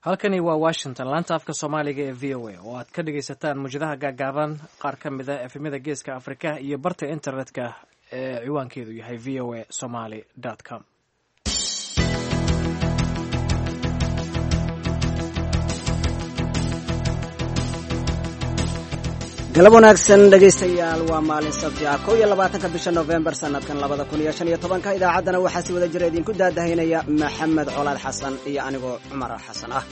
halkani waa Washington, laanta afka Soomaaliga ee VOA oo aad ka dhagaysataan muujadaha gaagaaban qaar ka mid ah efemyada geeska Afrika iyo barta internetka ee ciwaankeedu yahay voasomali.com. galab wanaagsan dhegaystayaal, waa maalin sabti ah 21-ka bisha November sanadkan 2015. idaacaddana waxaa si wada jira idinku daadahaynaya Maxamed Colaad Xasan iyo anigoo Cumar Xasan ah.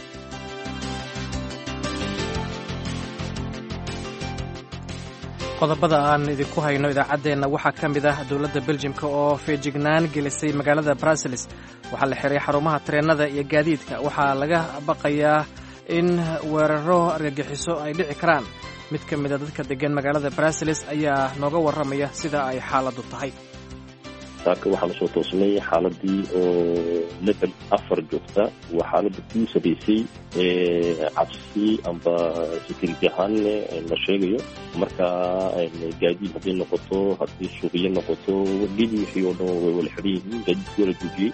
qodobada aan idinku hayno idaacaddeenna waxaa ka mid ah dowladda Belgiumka oo feejignaan gelisay magaalada Brussels. waxaa la xiray xarumaha tareenada iyo gaadiidka. waxaa laga baqayaa in weeraro argagixiso ay dhici karaan. mid ka mid a dadka degan magaalada Brussels ayaa nooga warramaya sida ay xaaladdu tahay. saaka waxaa lasoo toosnay xaaladii oo level 4 joogta. waa xaaladda ku sabaysay cabsi amba security ahaan la sheegayo. marka gaadiid haddii noqoto, haddii suuqiyo noqoto, geedi wixii oo dhan way wala xidhan yihiin. gaadiidku wala joojiyey.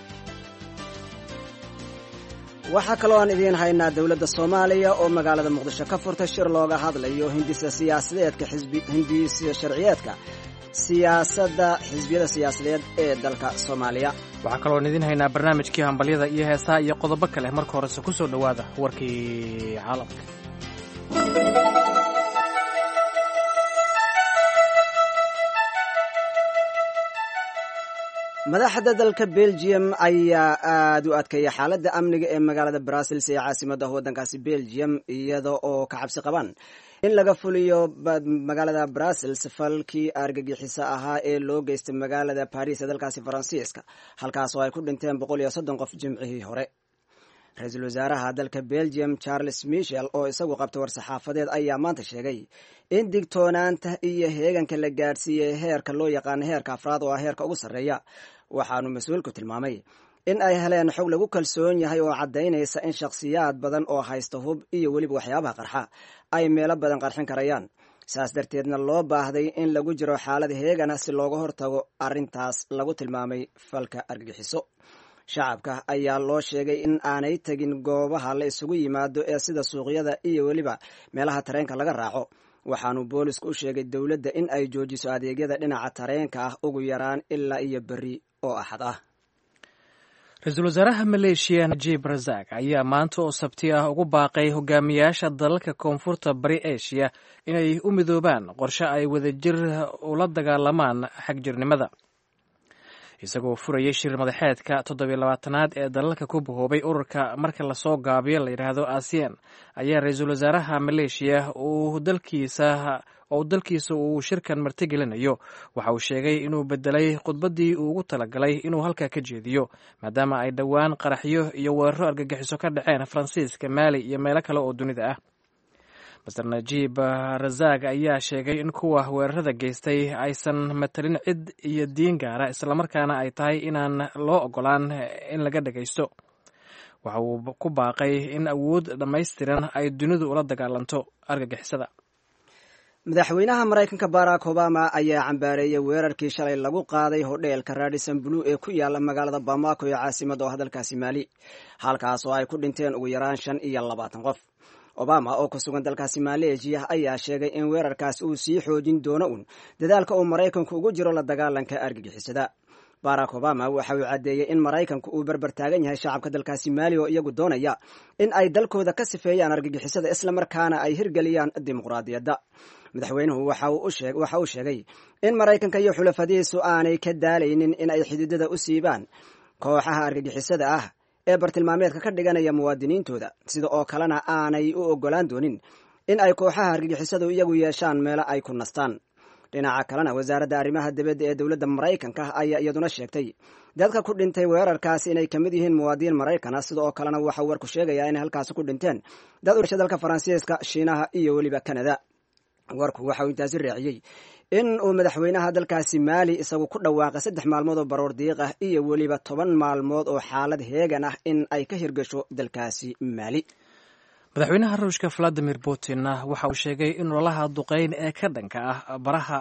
waxaa kaloo aan idiin haynaa dowladda Soomaaliya oo magaalada Muqdisho ka furtay shir looga hadlayo hindisa sharciyeedka siyaasadda xisbiyada siyaasadeed ee dalka Soomaaliya. waxaa kaloo aan idiin haynaa barnaamijkii hambalyada iyo heesaha iyo qodobo kale. marka horese ku soo dhowaada warkii caalamka. madaxda dalka Belgium ayaa aad u adkeeyay xaaladda amniga ee magaalada Brussels ee caasimadda waddankaasi Belgium, iyada oo ka cabsi qabaan in laga fuliyo magaalada Brussels falkii argagixiso ahaa ee loo geystay magaalada Paris ee dalkaasi Faransiiska, halkaas oo ay ku dhinteen 130 qof jimcihii hore. ra-iisul wasaaraha dalka Belgium Charles Michel oo isagu qabtay war-saxaafadeed ayaa maanta sheegay in digtoonaanta iyo heeganka la gaadhsiiyey heerka loo yaqaano heerka afraad oo ah heerka ugu sarreeya. waxaanu mas-uulku tilmaamay in ay heleen xog lagu kalsoon yahay oo caddaynaysa in shakhsiyaad badan oo haysta hub iyo weliba waxyaabaha qarxa ay meelo badan qarxin karayaan. saas darteedna loo baahday in lagu jiro xaalad heegana si looga hortago arrintaas lagu tilmaamay falka argagixiso. shacabka ayaa loo sheegay in aanay tegin goobaha la isugu yimaado ee sida suuqyada iyo weliba meelaha tareenka laga raaco. waxaanu boolisku u sheegay dowladda in ay joojiso adeegyada dhinaca tareenka ah ugu yaraan ilaa iyo berri oo axad ah. ra-iisul wasaaraha Maleeshiya Najib Razak ayaa maanta oo sabti ah ugu baaqay hogaamiyaasha dalalka koonfurta bari Aasiya inay u midoobaan qorshe ay wadajir ula dagaalamaan xagjirnimada. isagoo furayay shir madaxeedka 27aad ee dalalka ku bahoobay ururka marka lasoo gaabiyo la yidhaahdo ASEAN, ayaa ra-iisul wasaaraha Maleeshiya dalkiisa uu shirkan martigelinayo waxa uu sheegay inuu bedelay khudbaddii uu ugu talagalay inuu halkaa ka jeediyo, maadaama ay dhowaan qaraxyo iyo weeraro argagixiso ka dhaceen Faransiiska, Maali iyo meelo kale oo dunida ah. Mr. Najib Razak ayaa sheegay in kuwa weerarada geystay aysan matalin cid iyo diin gaara, islamarkaana ay tahay inaan loo ogolaan in laga dhagaysto. waxa uu ku baaqay in awood dhammaystiran ay dunidu ula dagaalanto argagixisada. madaxweynaha Maraykanka Barack Obama ayaa cambaareeyay weerarkii shalay lagu qaaday hodheelka Radisson Blu ee ku yaala magaalada Bamako ee caasimadda dalkaasi Maali, halkaas oo ay ku dhinteen ugu yaraan 25 qof. Obama oo ku sugan dalkaasi Malaysia ayaa sheegay in weerarkaas uu sii xoojin doono dadaalka uu Maraykanku ugu jiro la dagaalanka argagixisada. Barack Obama waxa uu cadeeyay in Maraykanku uu barbar taagan yahay shacabka dalkaasi Maali oo iyagu doonaya in ay dalkooda ka sifeeyaan argagixisada isla markaana ay hirgeliyaan dimuqraadiyadda. madaxweynuhu waxa uu sheegay in Maraykanka iyo xulafadiisu aanay ka daalaynin in ay xididada u siibaan kooxaha argagixisada ah ee bartilmaameedka ka dhiganaya muwaadiniintooda, sida oo kalena aanay u ogolaan doonin in ay kooxaha argagixisadu iyagu yeeshaan meelo ay ku nastaan. dhinaca kalena wasaaradda arrimaha dibadda ee dowladda Maraykanka ayaa iyaduna sheegtay dadka ku dhintay weerarkaasi inay ka mid yihiin muwaadiniin Maraykan ah, sida oo kalena waxa warku sheegayaa in halkaasi ku dhinteen dad u dhashay dalka Faransiiska, Shiinaha iyo weliba Kanada. warku waxa uu intaasi raaciyay in uu madaxweynaha dalkaasi Maali isagu ku dhawaaqay 3 maalmood oo baroor diiq ah iyo weliba 10 maalmood oo xaalad heegan ah in ay ka hirgasho dalkaasi Maali. madaxweynaha Ruushka Vladimir Putin waxa uu sheegay in ololaha duqeyn ee ka dhanka ah baraha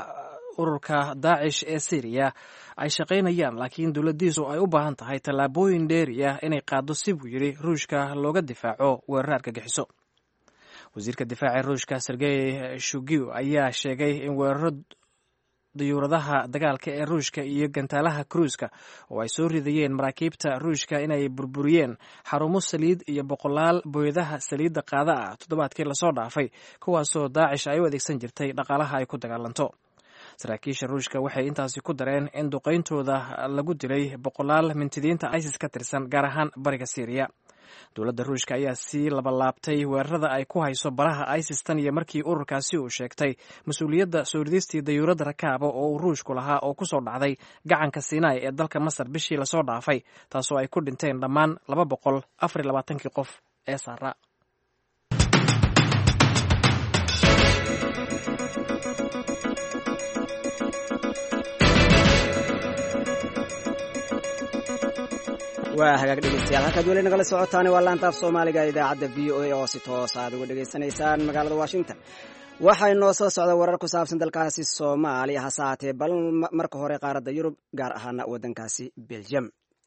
ururka daacish ee syriya ay shaqaynayaan laakiin dowladdiisu ay u baahan tahay tallaabooyin dheeri ah inay qaaddo si buu yidhi ruushka looga difaaco weerar argagixiso wasiirka difaaca ruushka sergey shugiw ayaa sheegay in weeraro diyuuradaha dagaalka ee ruushka iyo gantaalaha kruiska oo ay soo ridayeen maraakiibta ruushka inay burburiyeen xarumo saliid iyo boqolaal booyadaha saliidda qaada ah toddobaadkii lasoo dhaafay kuwaasoo daacish ay u adeegsan jirtay dhaqaalaha ay ku dagaalanto saraakiisha ruushka waxay intaasi ku dareen in duqayntooda lagu dilay boqolaal mintidiinta isis ka tirsan gaar ahaan bariga syriya dowladda ruushka ayaa sii labalaabtay weerarada ay ku hayso baraha isis tan iyo markii ururkaasi uu sheegtay mas-uuliyadda soo ridistii dayuuradda rakaaba oo uu ruushku lahaa oo ku soo dhacday gacanka sinai ee dalka masar bishii lasoo dhaafay taasoo ay ku dhinteen dhammaan 224 qof ee saara waa hagaag dhegeystayaal halkaad weli nagala socotaani waa laantaaf soomaaliga idaacadda v o a oo si toos aad uga dhegaysanaysaan magaalada washington waxaa inoo soo socda warar ku saabsan dalkaasi soomaaliya hase haatee bal marka hore qaaradda yurub gaar ahaana waddankaasi belgium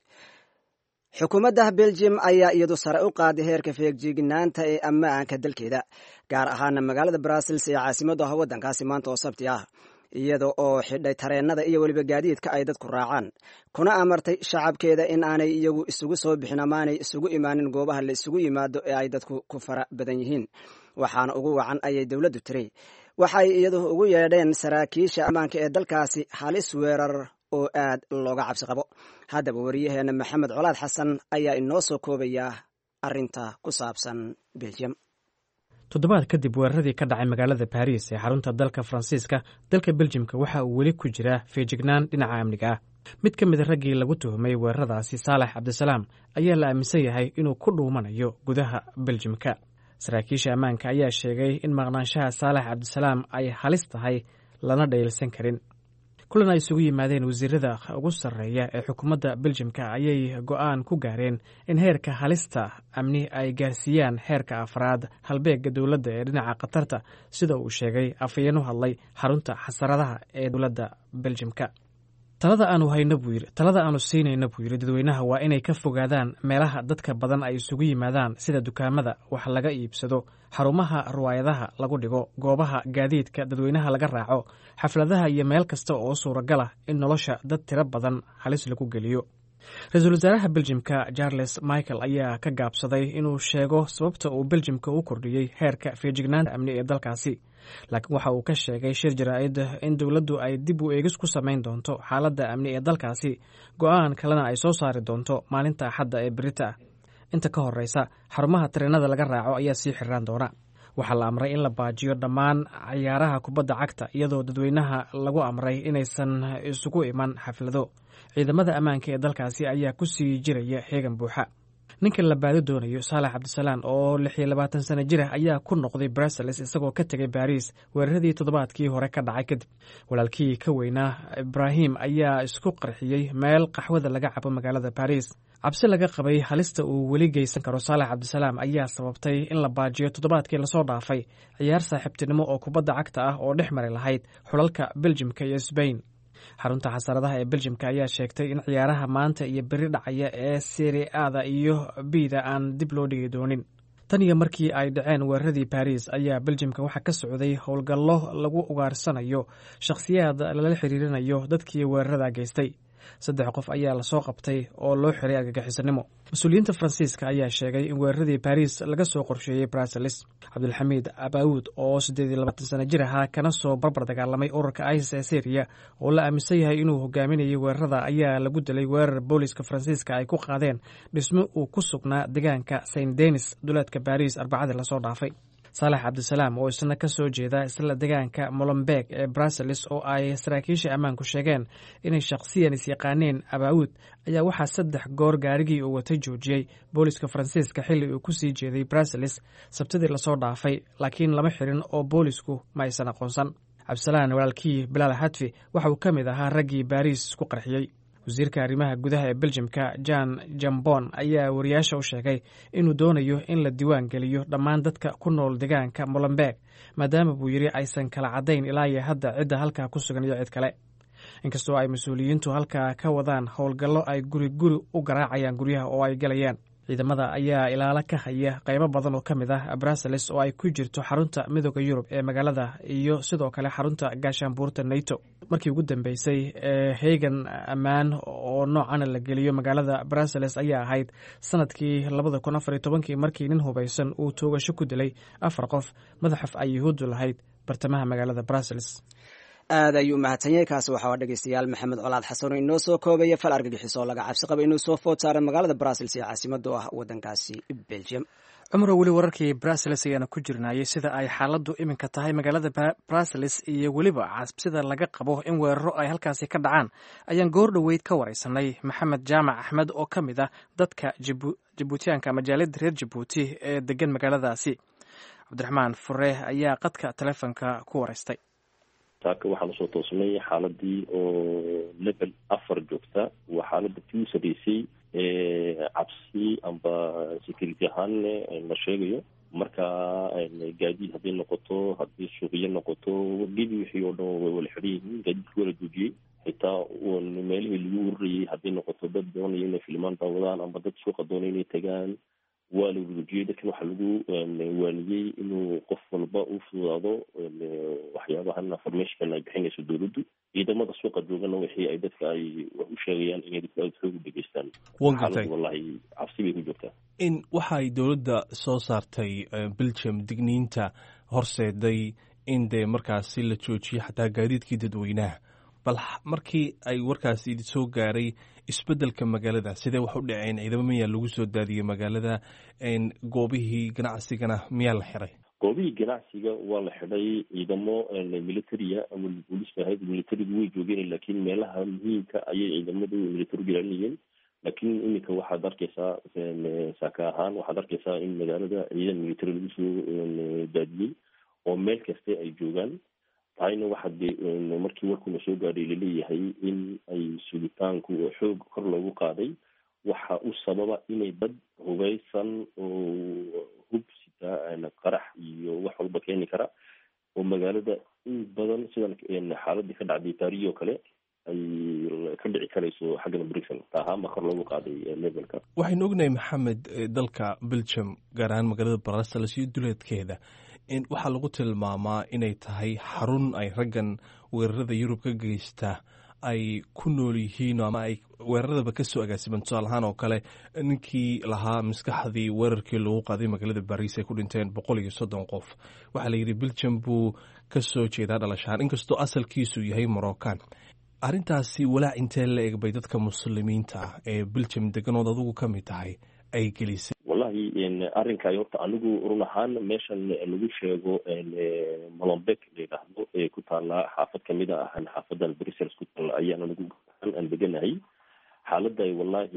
xukuumadda belgium ayaa iyadu sare u qaaday heerka feegjignaanta ee ammaanka dalkeeda gaar ahaana magaalada brussels ee caasimadda ah waddankaasi maanta oo sabti ah iyada oo xidhay tareennada iyo weliba gaadiidka ay dadku raacaan kuna amartay shacabkeeda in aanay iyagu isugu soo bixin amaanay isugu imaanin goobaha la isugu yimaado ee ay dadku ku fara badan yihiin waxaana ugu wacan ayay dowladdu tiri waxay iyadu ugu yeedheen saraakiisha ammaanka ee dalkaasi halis weerar oo aad looga cabsi qabo haddaba wariyaheena maxamed colaad xasan ayaa inoo soo koobaya arrinta ku saabsan belgium toddobaad kadib weeraradii ka dhacay magaalada baris ee xarunta dalka faransiiska dalka beljimka waxa uu weli ku jiraa feejignaan dhinaca amniga ah mid ka mida raggii lagu tuhumay weeraradaasi saalax cabdisalaam ayaa la aaminsan yahay inuu ku dhuumanayo gudaha beljimka saraakiisha ammaanka ayaa sheegay in maqnaanshaha saalax cabdisalaam ay halis tahay lana dhaylsan karin kulan ay isugu yimaadeen wasiirada ugu sarreeya ee xukuumadda beljimka ayay go'aan ku gaareen in heerka halista amni ay gaarsiiyaan heerka afraad halbeegga dowladda ee dhinaca khatarta sida uu sheegay afhayeen u hadlay xarunta xasaradaha ee dowladda beljimka talada aanu siinayna buu yidhi dadweynaha waa inay ka fogaadaan meelaha dadka badan ay isugu yimaadaan sida dukaamada wax laga iibsado xarumaha ruwaayadaha lagu dhigo goobaha gaadiidka dadweynaha laga raaco xafladaha iyo meel kasta oo suuragala in nolosha dad tiro badan halis lagu geliyo ra-iisul wasaaraha beljimka charles michael ayaa ka gaabsaday inuu sheego sababta uu beljimka u kordhiyey heerka feejignaanta amni ee dalkaasi laakiin waxa uu ka sheegay shir jaraa'id in dowladdu ay dib u eegis ku samayn doonto xaaladda amni ee dalkaasi go'aan kalena ay soo saari doonto maalinta axadda ee berita inta ka horreysa xarumaha tareenada laga raaco ayaa sii xiraan doona waxaa la amray in la baajiyo dhammaan ciyaaraha kubadda cagta iyadoo dadweynaha lagu amray inaysan isugu iman xaflado ciidamada ammaanka ee dalkaasi ayaa ku sii jiraya xeegan buuxa ninkan la baadi doonayo saalax cabdisalaam oo 26 sano jir ah ayaa ku noqday brussels isagoo ka tegay baris weeraradii toddobaadkii hore ka dhacay kadib walaalkii ka weynaa ibrahim ayaa isku qarxiyey meel qaxwada laga cabo magaalada baris cabsi laga qabay halista uu weli geysan karo saalax cabdisalaam ayaa sababtay in la baajiyo toddobaadkii lasoo dhaafay ciyaar saaxiibtinimo oo kubadda cagta ah oo dhex mari lahayd xulalka beljimka iyo sbain xarunta xasaradaha ee beljimka ayaa sheegtay in ciyaaraha maanta iyo beri dhacaya ee serie ada iyo bida aan dib loo dhigi doonin tan iyo markii ay dhaceen weeraradii baris ayaa beljimka waxaa ka socday howlgallo lagu ugaarsanayo shakhsiyaad lala xiriirinayo dadkii weerarada geystay 3 qof ayaa lasoo qabtay oo loo xiray argagixisanimo mas-uuliyiinta faransiiska ayaa sheegay in weeraradii baris laga soo qorsheeyey brussels cabdulxamiid abaawud oo 28 sano jir ahaa kana soo barbar dagaalamay ururka isis ee syriya oo la aaminsan yahay inuu hogaaminayay weerarada ayaa lagu dilay weerar booliska faransiiska ay ku qaadeen dhismo uu ku sugnaa deegaanka saint denis duleedka baris arbacadii lasoo dhaafay saalax cabdisalaam oo isna ka soo jeeda isla deegaanka molenbeek ee brussels oo ay saraakiisha ammaanku sheegeen inay shakhsiyan isyaqaaneen abaawud ayaa waxaa 3 goor gaarigii uu watay joojiyey booliska faransiiska xilli uu ku sii jeeday brussels sabtidii lasoo dhaafay laakiin lama xirin oo boolisku ma aysan aqoonsan cabdisalaam walaalkii bilaal xadfi waxa uu ka mid ahaa raggii baris ku qarxiyey wasiirka arrimaha gudaha ee beljimka jan jambon ayaa wariyaasha u sheegay inuu doonayo in la diiwaan geliyo dhammaan dadka ku nool deegaanka molenbeek maadaama buu yidhi aysan kala caddayn ilaa iyo hadda cidda halkaa ku sugan iyo cid kale inkastoo ay mas-uuliyiintu halkaa ka wadaan howlgallo ay guri guri u garaacayaan guryaha oo ay galayaan ciidamada ayaa ilaalo ka haya qaybo badan oo ka mid ah brussels oo ay ku jirto xarunta midooda yurub ee magaalada iyo sidoo kale xarunta gaashaanbuurta nato markii ugu dambeysay heegan ammaan oo noocana la geliyo magaalada brussels ayaa ahayd sanadkii 2014 markii nin hubaysan uu toogasho ku dilay 4 qof madaxaf ay yuhuuddu lahayd bartamaha magaalada brussels. aad ayuu mahadsanyahay kaasi waxaa dhegeystayaal maxamed colaad xasan oo inoo soo koobaya fal argagixis oo laga cabsi qaba inuu soo food saara magaalada brussels ee caasimada u ah wadankaasi belgium. cumro weli wararkii brussels ayaana ku jirnayay sida ay xaaladdu iminka tahay magaalada brussels iyo weliba cabsida laga qabo in weeraro ay halkaasi ka dhacaan ayaan goor dhoweyd ka wareysanay maxamed jaamac axmed oo ka mid ah dadka jabuutiyaanka ama jaaliyadda reer jabuuti ee degan magaaladaasi. cabdiraxmaan fure ayaa qadka taleefonka ku wareystay. saaka waxaan usoo toosnay xaaladii oo level 4 joogta waa xaalada tii sadeysay cabsi amba security ahaan la sheegayo marka gaadiid haddii noqoto haddii suuqyo noqoto gebi wixii oo dhan way wala xidhan yihiin gaadiidkii wala joojiyey xitaa meelihii lagu ururayay haddii noqoto dad doonaya inay filmaan daawadaan amba dad suuqa doonaya inay tagaan waa la joojiyey dadkan waxaa lagu waaniyey inuu qof walba u fududaado waxyaabahan informationkan ay bixinayso dowladdu ciidamada suuqa joogana wixii ay dadka ay wax u sheegayaan inay dadka aada xoog u dhegeystaan wallahi cabsi bay ku joogtaa in waxa ay dowladda soo saartay belgium digniinta horseeday in dee markaasi la joojiyo xataa gaadiidkii dadweynaha bal markii ay warkaasi soo gaaray isbeddelka magaalada sidee wax u dhaceen ciidamo miyaa lagu soo daadiyey magaalada goobihii ganacsigana miyaa la xiray goobihii ganacsiga waa la xidhay ciidamo militaria ama booliska ahayd militarigu way joogeen laakiin meelaha muhiimka ayay ciidamadu militarigu ilaalinayeen laakiin iminka waxaad arkeysaa saaka ahaan waxaad arkeysaa in magaalada ciidan militari lagu soo daadiyey oo meel kaste ay joogaan tahayna waxaa markii warkuna soo gaadhay laleeyahay in ay sugitaanku xoog kor loogu qaaday waxa u sababa inay dad hubeysan oo hub sitaa qarax iyo wax walba keeni kara oo magaalada in badan sidan xaaladii ka dhacday taariyo kale ay ka dhici karayso xaggana brixel tahaama kor loogu qaaday levelka. waxaynu ognahay maxamed dalka belgium gaar ahaan magaalada brussels iyo duleedkeeda waxaa lagu tilmaamaa inay tahay xarun ay raggan weerarada yurub ka geysta ay ku nool yihiin ama ay weeraradaba ka soo agaasiban tusaal ahaan oo kale ninkii lahaa maskaxdii weerarkii lagu qaaday magaalada bariis ay ku dhinteen 130 qof waxaa la yidhi belgium buu ka soo jeedaa dhalashaan inkastoo asalkiisu yahay moroccan arrintaasi walaac intee la eg bay dadka muslimiinta ah ee belgium deganood adugu ka mid tahay ay gelisay wallahi arrinkaay horta anigu run ahaan meeshan lagu sheego molenbeek la yidhaahdo ee ku taallaa xaafad kamid a ahan xaafadan brussels ku taalla ayaan anigu aan deganahay xaaladday wallahi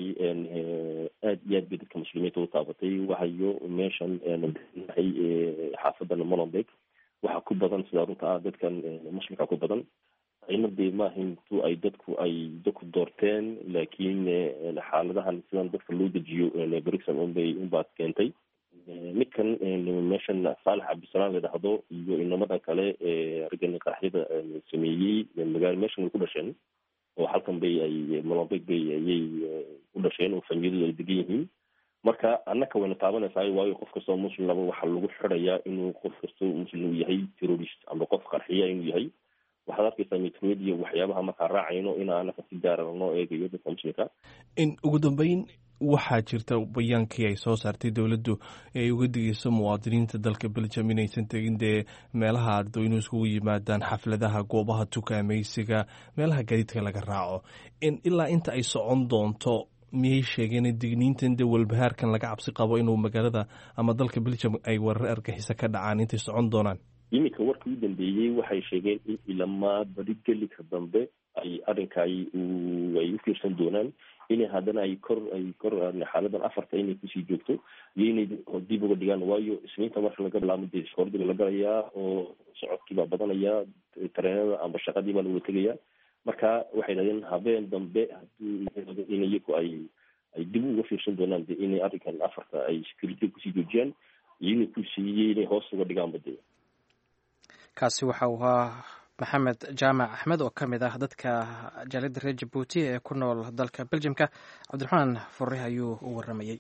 aad iyo aad bay dadka muslimiinta u taabatay waxayo meeshan deganahay xaafadan molenbeek waxaa ku badan sidaa runta ah dadkan muslimka ku badan aynadii maahintu ay dadku doorteen laakiin xaaladahan sidan dadka loo dejiyo brixel unbaad keentay midkan meeshan saalax cabdisalaam la dhahdo iyo inamadan kale raggan qaraxyada sameeyey meeshan way ku dhasheen oo halkan bay ay molenbeek bay ayay u dhasheen oo familiyadu ay degan yihiin marka annaka wayna taabanaysaa waayo qof kastoo muslim laba waxaa lagu xirayaa inuu qof kastoo muslim uu yahay terrorist ama qof qarxiya inuu yahay waxaad arkeysaa metrodia waxyaabaha markaa raacayno inaanaka si gaara noo eegayo dadka muslimka ugu dambeyn waxaa jirta bayaankii ay soo saartay dowladdu ay uga digeyso muwaadiniinta dalka belgium inaysan tegin dee meelaha dadweynuhu iskugu yimaadaan xafladaha goobaha tukaamaysiga meelaha gaadiidka laga raaco ilaa inta ay socon doonto miyay sheegeen digniintan dee walbahaarkan laga cabsi qabo inuu magaalada ama dalka belgium ay weerar argixisa ka dhacaan intay socon doonaan iminka warkii u dambeeyey waxay sheegeen in ilamaa badigelika dambe ay arrinkaay ay u fiirsan doonaan inay haddana ay kor xaaladan 4 inay kusii joogto iyo inay dib uga dhigaan waayo isniinta marka laga bilaamo dee iskoordiga la galayaa oo socodkii baa badanayaa tareenada amba shaqadii baa lawada tegayaa marka waxay dhahdeen habeen dambe hadduu in iyagu ay dib uga fiirsan doonaan de inay arrinkan afarta ay security kusii joojiyaan iyo inay ku siiyey inay hoos uga dhigaan bade. kaasi waxa uu ahaa maxamed jaamac axmed oo ka mid ah dadka jaaliyadda reer jabuuti ee ku nool dalka beljimka. cabdiraxmaan furre ayuu u waramayey.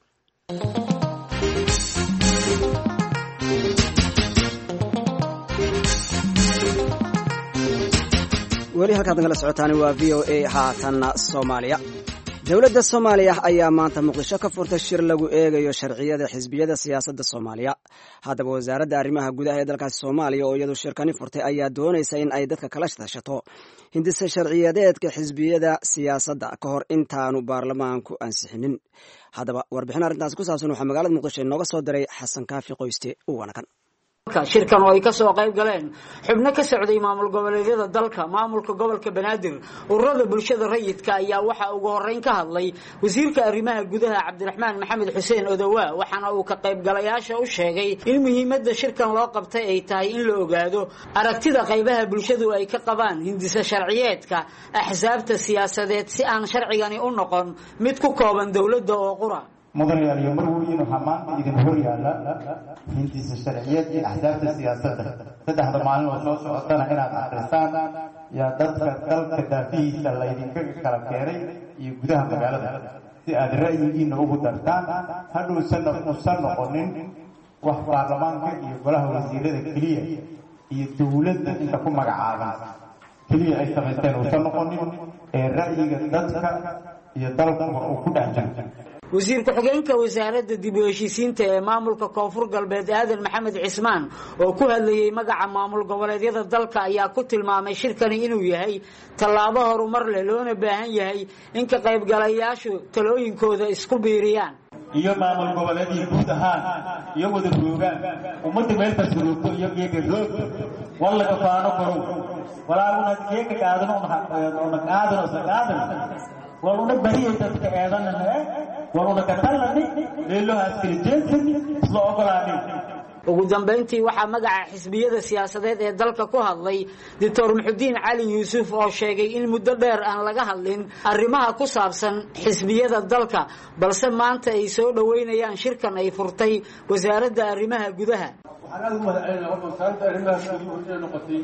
weli halkaad nagala socotaani waa v o a haatanna soomaaliya. dowladda soomaaliya ayaa maanta muqdisho ka furtay shir lagu eegayo sharciyada xisbiyada siyaasadda soomaaliya. haddaba wasaaradda arrimaha gudaha ee dalkaasi soomaaliya oo iyadu shirkani furtay ayaa doonaysa in ay dadka kala tashato hindise sharciyadeedka xisbiyada siyaasadda ka hor intaanu baarlamaanku ansixinin. haddaba warbixin arrintaasi ku saabsan waxaa magaalada muqdisho inooga soo diray xasan kaafi qoyste u wanakan. shirkan oo ay ka soo qayb galeen xubno ka socday maamul goboleedyada dalka, maamulka gobolka Banaadir, ururada bulshada rayidka ayaa waxa ugu horeyn ka hadlay wasiirka arrimaha gudaha Cabdiraxmaan Maxamed Xuseen Odawa, waxaana uu ka qayb galayaasha u sheegay in muhiimadda shirkan loo qabtay ay tahay in la ogaado aragtida qaybaha bulshadu ay ka qabaan hindisa sharciyeedka axsaabta siyaasadeed si aan sharcigani u noqon mid ku kooban dawladda oo qura. mudanayaal iyo marweyne waxaa maanta idin hor yaalla hindisa sharciyeed iyo axsaabta siyaasadda. saddexda maalin oo soo socotana inaad akhrisaan yaa dadka dalka daafihiisa laydinka kala keenay iyo gudaha magaalada si aad ra'yigiina ugu dartaan. hadhowsan usan noqonin wax baarlamaanka iyo golaha wasiirada keliya iyo dowladda inta ku magacaaban keliya ay samaysteen usan noqonin ee ra'yiga dadka iyo dalkuba uu ku dhex jiro. wasiir ku-xigeenka wasaaradda dib u heshiisiinta ee maamulka koonfur galbeed Aadan Maxamed Cismaan oo ku hadlayay magaca maamul goboleedyada dalka ayaa ku tilmaamay shirkani inuu yahay tallaabo horumar leh loona baahan yahay in ka qaybgalayaashu talooyinkooda isku biiriyaan iyo maamul goboleedii guud ahaan iyo wada joogaan ummadda meel kasroogto iyo geega roog wallaga faano korow walaaguna geega qaadano una qaadano saqaadan waluna bariyay dadka eedanana waluna katalani leeloha askarijeedsan isla ogolaanin. ugu dambeyntii waxaa magaca xisbiyada siyaasadeed ee dalka ku hadlay Dr. Muxudiin Cali Yuusuf oo sheegay in muddo dheer aan laga hadlin arrimaha ku saabsan xisbiyada dalka, balse maanta ay soo dhaweynayaan shirkan ay furtay wasaaradda arrimaha gudaha. waxaan aad u mahadcelinayaa wasaaradda arrimaha gudaha ee noqotay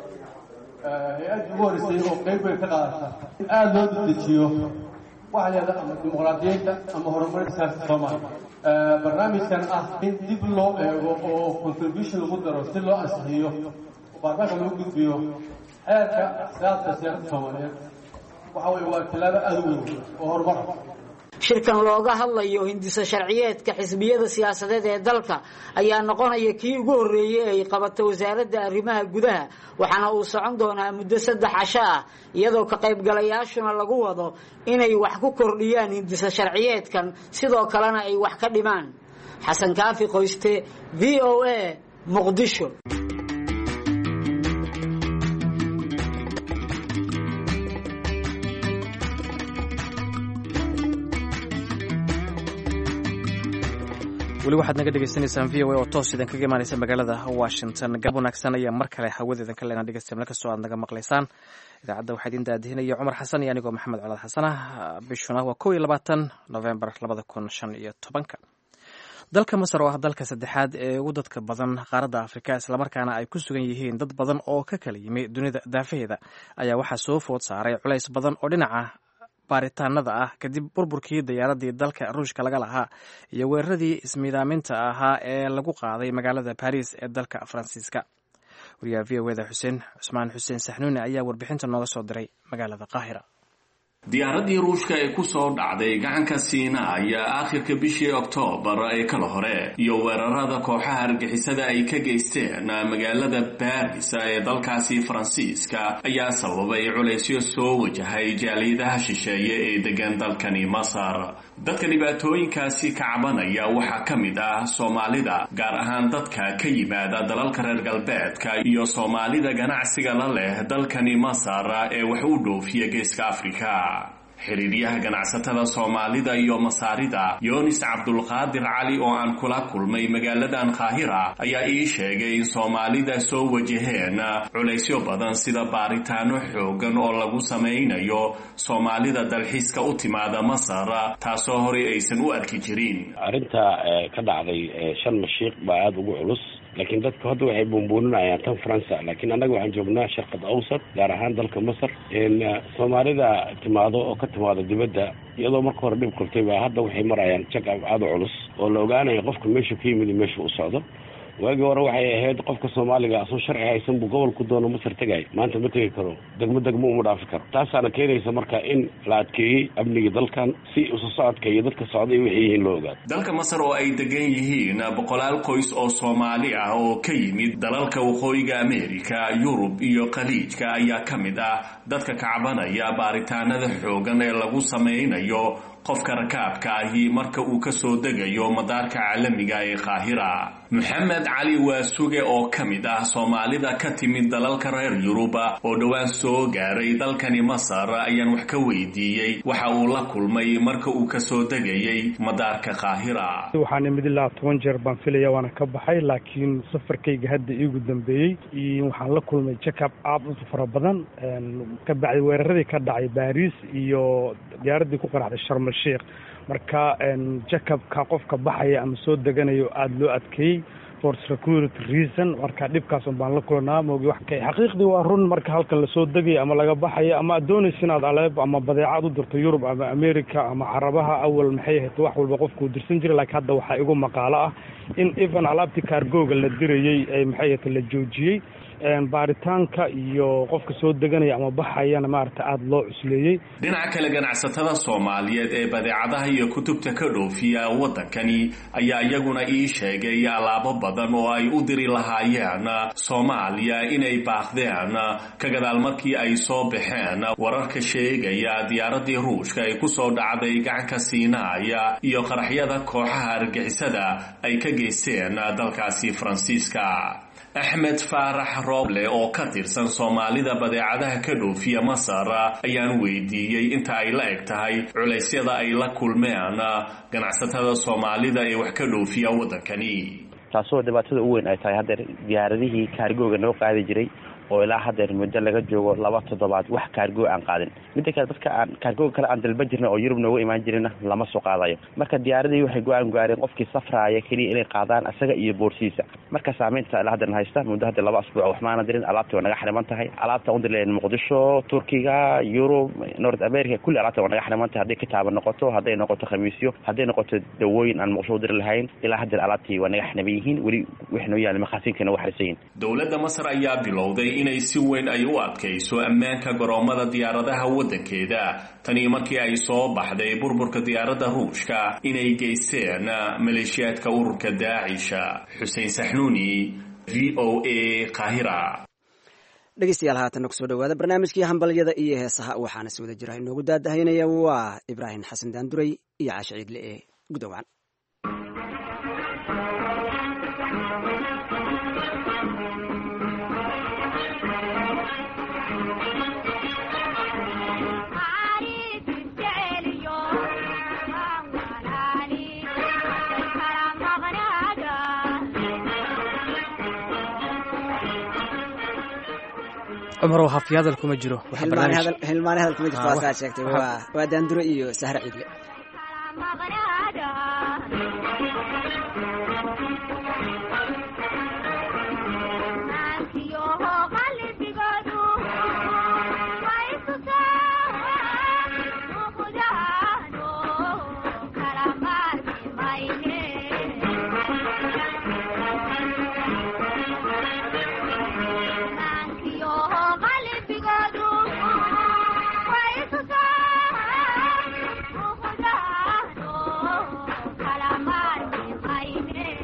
hay-adda ugu horeysay oo qayb weyn ka qaadata in aada loo dedejiyo waxa la yidhahda ama dimuqraadiyeynta ama horumarinta siyaasada Soomaaliya. barnaamijkan ah in dib loo eego oo contribution lagu daro si loo ansixiyo oo baarlamaanka loo gudbiyo xeerka siyaasada Soomaaliyeed waxa weeye waa tallaabo aada u weyn oo horumar ah. shirkan looga hadlayo hindisa sharciyeedka xisbiyada siyaasadeed ee dalka ayaa noqonaya kii ugu horeeyay ay qabato wasaaradda arrimaha gudaha, waxaana uu socon doonaa muddo 3 casho ah iyadoo ka qaybgalayaashuna lagu wado inay wax ku kordhiyaan hindisa sharciyeedkan sidoo kalena ay wax ka dhimaan. xasan kaafi qoyste, v o a, muqdisho. weli waxaad naga dhegaysanaysaan v o a oo toos idin kaga imaanaysa magaalada washington. gab wanaagsan ayaa mar kale hawadeedan ka leena dhegeystayaal kastoo aad naga maqlaysaan. idaacadda waxaa idin daadihinaya cumar xasan iyo anigoo maxamed colaad xasan ah. bishuna waa 21 November 2015. dalka Masar oo ah dalka saddexaad ee ugu dadka badan qaaradda Afrika islamarkaana ay ku sugan yihiin dad badan oo ka kala yimi dunida daafaheeda ayaa waxaa soo food saaray culays badan oo dhinaca baaritaanada ah kadib burburkii diyaaradii dalka ruushka laga lahaa iyo weeraradii ismiidaaminta ahaa ee lagu qaaday magaalada Paris ee dalka Faransiiska. wariyaha v o a Xuseen Cusmaan Xuseen Saxnuuni ayaa warbixinta nooga soo diray magaalada Qaahira. diyaaradii ruushka ee ku soo dhacday gacanka Siinaa ayaa aakhirka bishii Oktoobar ee kala hore iyo weerarada kooxaha argixisada ay ka geysteen magaalada Paris ee dalkaasi Faransiiska ayaa sababay culaysyo soo wajahay jaaliyadaha shisheeye ee degan dalkani Masar. dadka dhibaatooyinkaasi ka cabanaya waxaa ka mid ah Soomaalida, gaar ahaan dadka ka yimaada dalalka reer galbeedka iyo Soomaalida ganacsiga la leh dalkani Masar ee wax u dhoofiya Geeska Afrika. xiriiryaha ganacsatada soomaalida iyo masaarida yunis cabdulqaadir cali oo aan kula kulmay magaaladan qaahira ayaa ii sheegay in soomaalida soo wajaheen culaysyo badan sida baaritaano xoogan oo lagu samaynayo soomaalida dalxiiska u timaada masar taasoo horey aysan u arki jirin. arrinta ka dhacday shan mashiiq baa aada ugu culus laakiin dadka hadda waxay buunbuuninayaan tan faransa laakiin annaga waxaan joognaa sharqad awsat gaar ahaan dalka masar soomaalida timaado oo ka timaado dibadda iyadoo marka hore dhib qabtay baa hadda waxay marayaan check-up aada culus oo la ogaanayo qofka meeshu ka yimid iyo meeshu u socdo. waagii hore waxay ahayd qofka soomaaliga asoo sharci haysan buu gobolku doono masar tegay maanta ma tegi karo degmo uma dhaafi karo taasaana keenaysa marka in la adkeeyey amniga dalkan si isu socodka iyo dadka socday waxay yihiin loo ogaado. dalka masar oo ay degan yihiin boqolaal qoys oo soomaali ah oo ka yimid dalalka waqooyiga ameerika yurub iyo khaliijka ayaa ka mid ah dadka kacbanaya baaritaanada xoogan ee lagu samaynayo qofka rakaabka ahi marka uu ka soo degayo madaarka caalamiga ee qaahira. maxamed cali waasuge oo ka mid ah soomaalida ka timid dalalka reer yuruba oo dhowaan soo gaaray dalkani masar ayaan wax ka weydiiyey waxa uu la kulmay marka uu ka soo degayay madaarka qaahira. waxaan imid ilaa 10 jeer baan filaya waana ka baxay laakiin safarkayga hadda iigu dambeeyey waxaan la kulmay check-up aad u fara badan ka bacdi weeraradii ka dhacay Paris iyo diyaaradii ku qaraxday Sharm el-Sheikh marka check-upka qofka baxaya ama soo deganayo aad loo adkeeyey for security reason marka dhibkaas baan la kulnaa moogi wax kay xaqiiqdii waa run marka halkan la soo degay ama laga baxaya ama doonaysid inaad alaab ama badeecad u dirto Yurub ama America ama Carabaha awal maxay ahayd wax walba qofku dirsan jiray laakiin hadda waxa igu maqaalo ah in even alaabti cargo-ga la dirayay ay maxay ahayd la joojiyay baaritaanka iyo qofka soo deganaya ama baxayana maarta aad loo cusleeyay. dhinaca kale ganacsatada Soomaaliyeed ee badeecadaha iyo kutubta ka dhoofiya wadankani ayaa iyaguna ii sheegay alaabo badan oo ay u diri lahaayeen Soomaaliya inay baaqdeen ka gadaal markii ay soo baxeen wararka sheegaya diyaaradii Ruushka ay ku soo dhacday gacanka Siinaaya iyo qaraxyada kooxaha argixisada ay ka geysteen dalkaasi Faransiiska. axmed faarax rooble oo ka tirsan soomaalida badeecadaha ka dhoofiya masar ayaan weydiiyey inta ay la eg tahay culeysyada ay la kulmeen ganacsatada soomaalida ee wax ka dhoofiya wadankani. taasoo dhibaatada u weyn ay tahay haddeer diyaaradihii kaargooga noo qaadi jiray oo ilaa haddeer muddo laga joogo 2 toddobaad wax kaargo aan qaadin midda kale dadka aan kaargo kale aan dalban jirnay oo Yurub nooga imaan jirina lama soo qaadayo marka diyaaradii waxay go'aan gaareen qofkii safraaya kaliya inay qaadaan asaga iyo boorsiisa marka saameynta ilaa hadda haysta muddo hadda 2 asbuuc wax maana dirin alaabta naga xariman tahay alaabta u dirleen Muqdisho Turkiga Yurub North America kulli alaabta naga xariman tahay haday kitaab noqoto haday noqoto khamiisyo haday noqoto dawooyin aan Muqdisho dir lahayn ilaa hadda alaabtii waa naga xanaban yihiin wali wixnoo yaal maxaasinkana wax xarisayn. dawladda Masar ayaa bilowday inay si weyn ay u adkayso ammaanka garoomada diyaaradaha wadankeeda tani markii ay soo baxday burburka diyaaradda Ruushka inay geysteen maleeshiyaadka ururka Daesh. Xuseen Saxnuuni VOA Qaahira. dhegeystayaal haatan ku soo dhawaada barnaamijkii hambalyada iyo heesaha waxaana si wada jira inoogu daadahaynaya waa Ibraahim Xasan Daanduray iyo Caasha Ciidle ee Gudawaan. عمره حفي هذا الكم جرو هلمان هذا الكم جرو فاسا شكتي وداندرو iyo Sahra Ciidle Bye.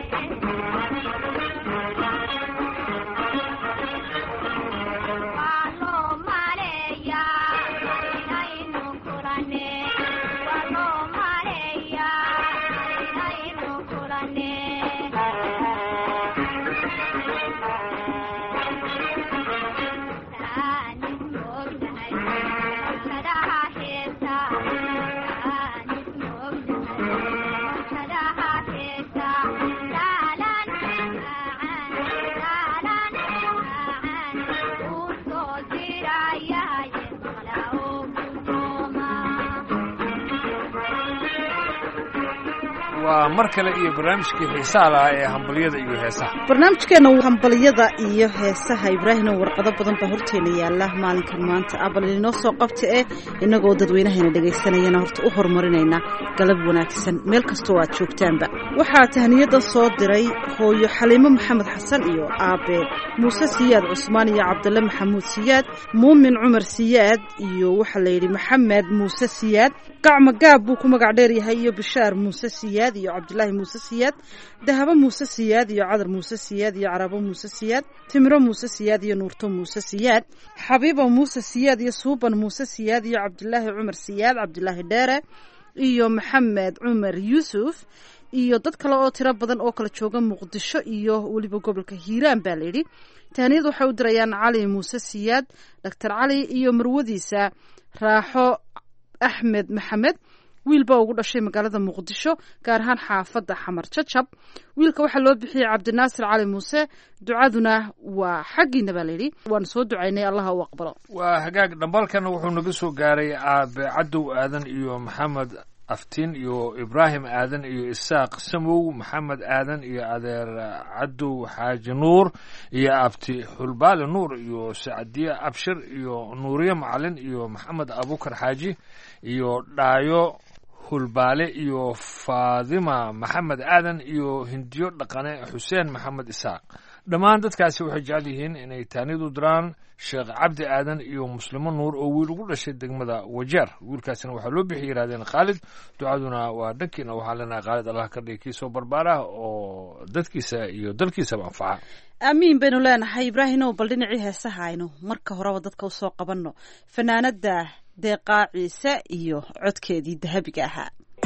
waa mar kale iyo barnaamijkii xiisaha lahaa ee hambalyada iyo heesaha. barnaamijkeena hambalyada iyo heesaha Ibraahimna warqado badan baa horteena yaala maalinkan maanta abal inoo soo qabta inagoo dadweynaheena dhageysanayana horta u horumarinayna galab wanaagsan meel kastoo aad joogtaanba. waxaa tahniyada soo diray hooyo Xaliimo Maxamed Xasan iyo aabe Muuse Siyaad Cusmaan iyo Cabdulle Maxamuud Siyaad, Muumin Cumar Siyaad iyo waxa la yiri Maxamed Muuse Siyaad, Gacma Gaab buu ku magac dheer yahay iyo Bishaar Muuse Siyaad iyo Cabdullaahi Muuse Siyaad, Dahabo Muuse Siyaad iyo Cadar Muuse Siyaad iyo Carabo Muuse Siyaad, Timiro Muuse Siyaad iyo Nuurto Muuse Siyaad, Xabiibo Muuse Siyaad iyo Suuban Muuse Siyaad iyo Cabdullaahi Cumar Siyaad, Cabdullaahi Dheere iyo Maxamed Cumar Yuusuf iyo dad kale oo tiro badan oo kala jooga Muqdisho iyo waliba gobolka Hiiraan baa la yiri. taaniyadu waxay u dirayaan Cali Muuse Siyaad, Dr. Cali iyo marwadiisa Raaxo Axmed Maxamed, wiilba ugu dhashay magaalada Muqdisho gaar ahaan xaafadda Xamar Jajab. wiilka waxaa loo bixiyay Cabdinaasir Cali Muuse, ducaduna waa xaqiina baa la yiri. waan soo ducaynay Allah uu aqbalo. waa hagaag dhambalkan wuxuu naga soo gaaray aabe Cadow Aadan iyo Maxamed Aftiin iyo Ibraahim Aadan iyo Isaaq Samow, Maxamed Aadan iyo adeer Cadow Xaaji Nuur iyo abti Xulbaale Nuur iyo Saadiya Abshir iyo Nuuriye Macalin iyo Maxamed Abukar Xaaji iyo Dhaayo Xulbaale iyo Faadima Maxamed Aadan iyo Hindiyo Dhaqane Xuseen Maxamed Isaaq. dhammaan dadkaasi waxay jecel yihiin inay taanidu diraan Sheekh Cabdi Aadan iyo Muslimo Nuur oo wiil ugu dhashay degmada Wajeer. wiilkaasina waxaa loo bixiyay yiraahdeen Khaalid, ducaduna waa dhankiina. waxaa leenahay Khaalid Allah ka dhigi kii soo barbaara oo dadkiisa iyo dalkiisaba anfaca. amiin baynu leenahay. Ibraahim oo bal dhinacii heesaha aynu marka horeba dadka u soo qabanno fanaanada Deeqa Ciise iyo codkeedii dahabiga ahaa.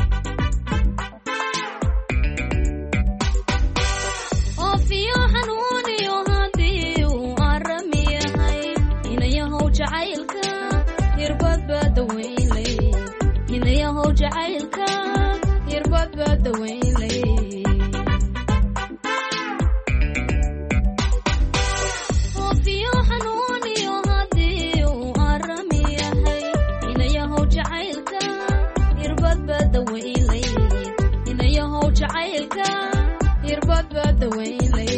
jacaylka hirbad baa daweynlay oofiyo xanuuniyo haddii uu arami yahay inayahow jacaylka hirbad baa daweynlay inayahow jacaylka hirbad baa daweynlay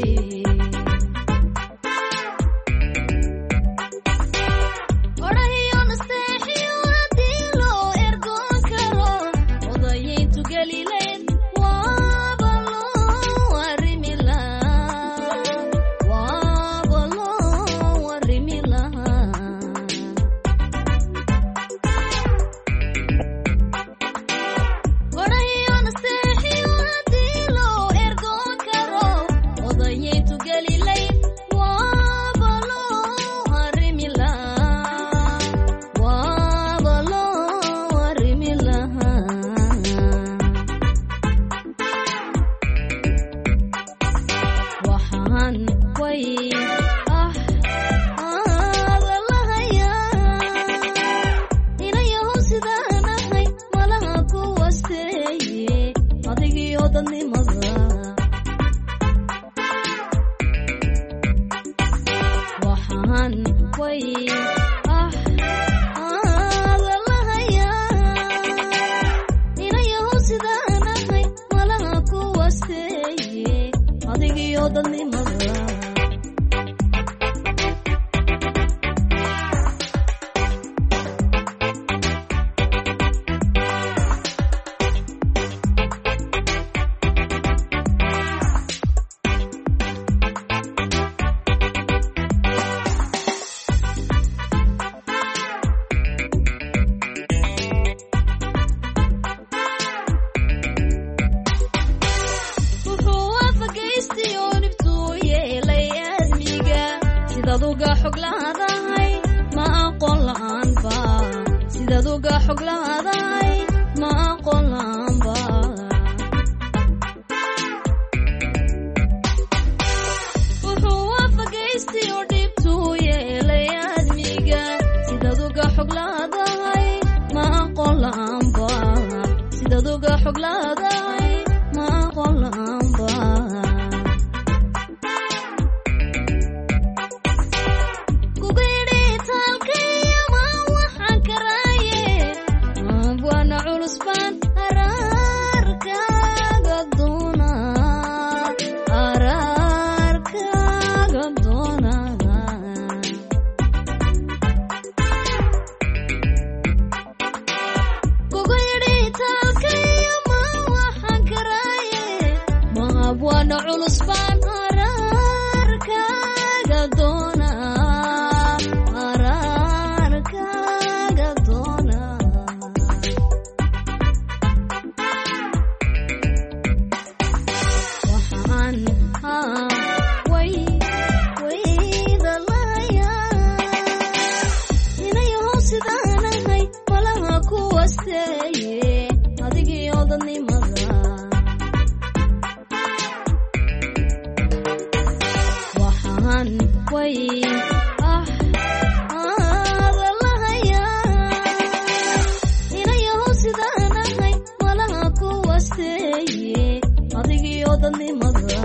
culus baan araarkaaga waana culus baan araarkaaga doonaa araarkaaga doonaa waxaan inayahow sidaanahay malaha kuwasteeye adigii odanimada waxaan inayahow sidaanahay malaha kuwasteeye adigii odanimada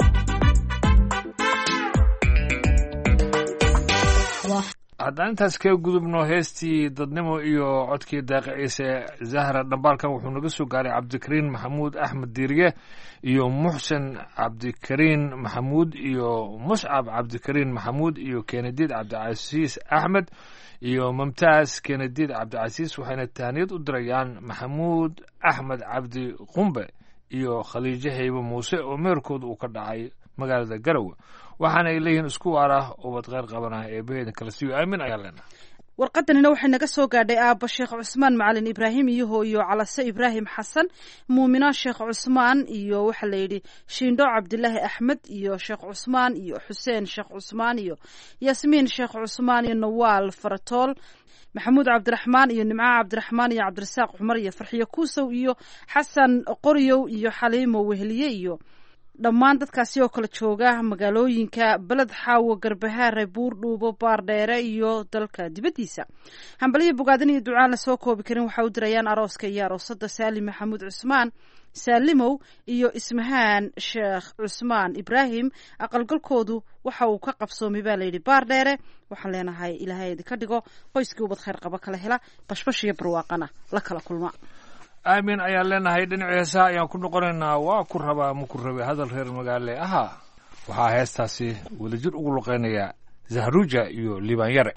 haddaan intaas kaga gudubno heestii dadnimo iyo codkii daaqi ciise zahra dhambaalkan wuxuu naga soo gaaray cabdikariin maxamuud axmed diiriye iyo muxsen cabdikariin maxamuud iyo muscab cabdikariin maxamuud iyo kenediid cabdicasiis axmed iyo mumtaas kenediid cabdicasiis waxayna tahniyad u dirayaan maxamuud axmed cabdi qumbe iyo khaliijo haybe muuse oo meerkooda uu ka dhacay magaalada garowe waxaana ay leeyihiin isku waarah ubad kheyr qabanah eebaheeda kala siiyo aamin ayaa leenahay warqadanina waxay naga soo gaadhay aabba sheekh cusmaan macalin ibraahim iyo hooyo calase ibraahim xasan muumino sheekh cusmaan iyo waxaa layidhi shiindho cabdilaahi axmed iyo sheekh cusmaan iyo xuseen sheekh cusmaan iyo yasmiin sheekh cusmaan iyo nawaal faratool maxamuud cabdiraxmaan iyo nimco cabdiraxmaan iyo cabdirasaaq cumar iyo farxiyo kuusow iyo xasan qoryow iyo xaliimo weheliye iyo dhammaan dadkaasi oo kala jooga magaalooyinka beled xaawo garbahaare buurdhuubo baardheere iyo dalka dibaddiisa hambaliyo bogaadin iyo ducaan la soo koobi karin waxaa u dirayaan arooska iyo aroosada saalim maxamuud cusmaan saalimow iyo ismahaan sheekh cusmaan ibraahim aqalgalkoodu waxa uu ka qabsoomay baa layidhi baardheere waxaan leenahay ilaahay idinka dhigo qoyskii ubad kheyr qaba kala hela bashbash iyo barwaaqana la kala kulma aamin ayaan leenahay dhinaci heesaha ayaan ku noqonaynaa waa ku rabaa ma ku rabe hadal reer magaale ahaa waxaa heestaasi wadajir ugu luqeynaya zahruja iyo liibanyare